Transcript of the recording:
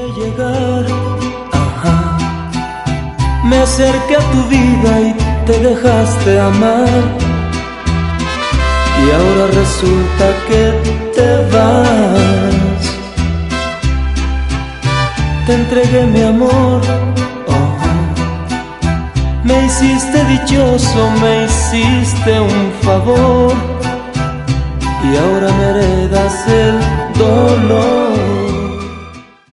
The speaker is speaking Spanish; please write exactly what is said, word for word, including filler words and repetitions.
llegar, ajá. Me acerqué a tu vida y te dejaste amar, y ahora resulta que te vas. Te entregué mi amor, oh. Me hiciste dichoso, me hiciste un favor, y ahora me heredas el dolor.